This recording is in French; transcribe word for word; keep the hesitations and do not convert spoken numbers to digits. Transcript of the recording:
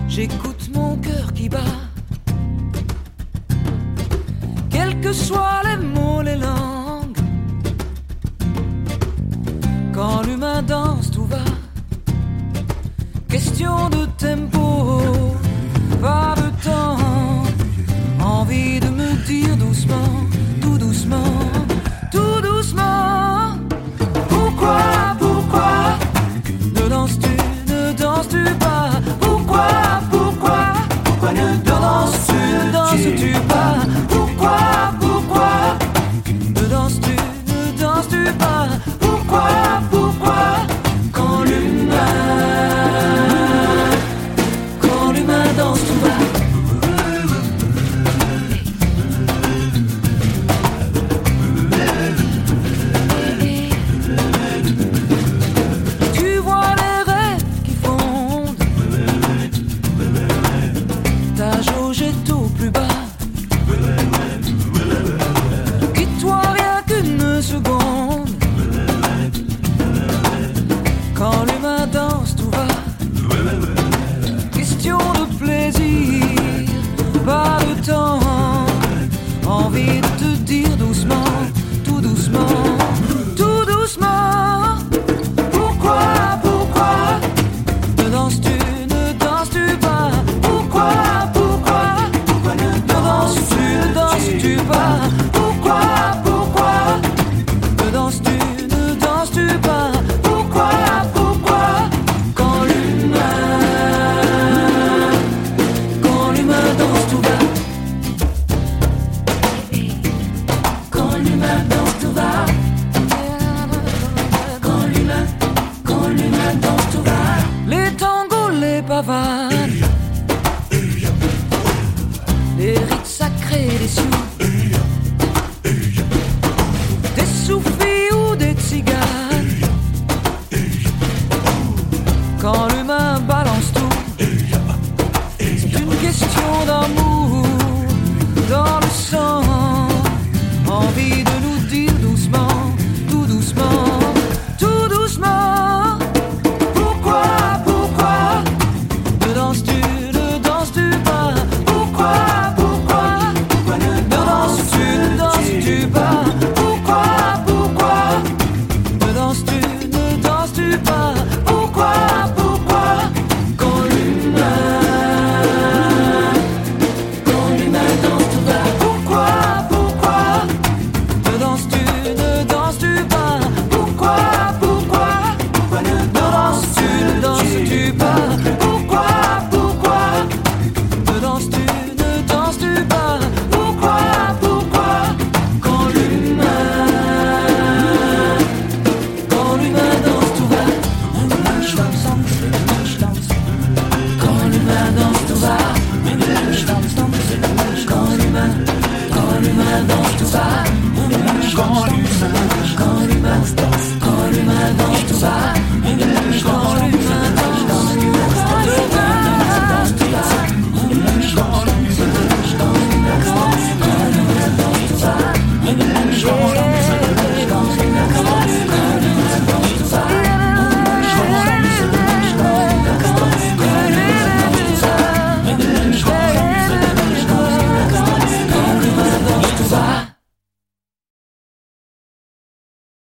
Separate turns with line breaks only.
J'écoute mon cœur qui bat. Quels que soient les mots, les langues, quand l'humain danse, tout va. Question de tempo, pas de temps. Envie de me dire doucement, tout doucement, tout doucement. Pourquoi, pourquoi ne danses-tu, ne danses-tu pas? Pourquoi, pourquoi, pourquoi ne danses-tu, ne danses-tu pas? Pourquoi, pourquoi ne danses-tu, ne danses-tu pas? Pourquoi, pourquoi quand l'humain, quand l'humain danse, tout va. Envie de te dire doucement, tout doucement, tout doucement. Pourquoi, pourquoi ne danses-tu, ne danses-tu pas? Pourquoi, pourquoi, pourquoi ne danses-tu, ne danses-tu pas? Pourquoi, pourquoi ne danses-tu, ne danses-tu pas? Pourquoi, pourquoi quand l'humain, quand l'humain danse, tout va. Les tangos, les pavanes, les rites sacrés des sioux, des soufis ou des tziganes. Quand l'humain balance tout, c'est une question d'amour dans le sang. Envie de nous dire doucement, tout doucement, tout doucement. Pourquoi, pourquoi ne danses-tu?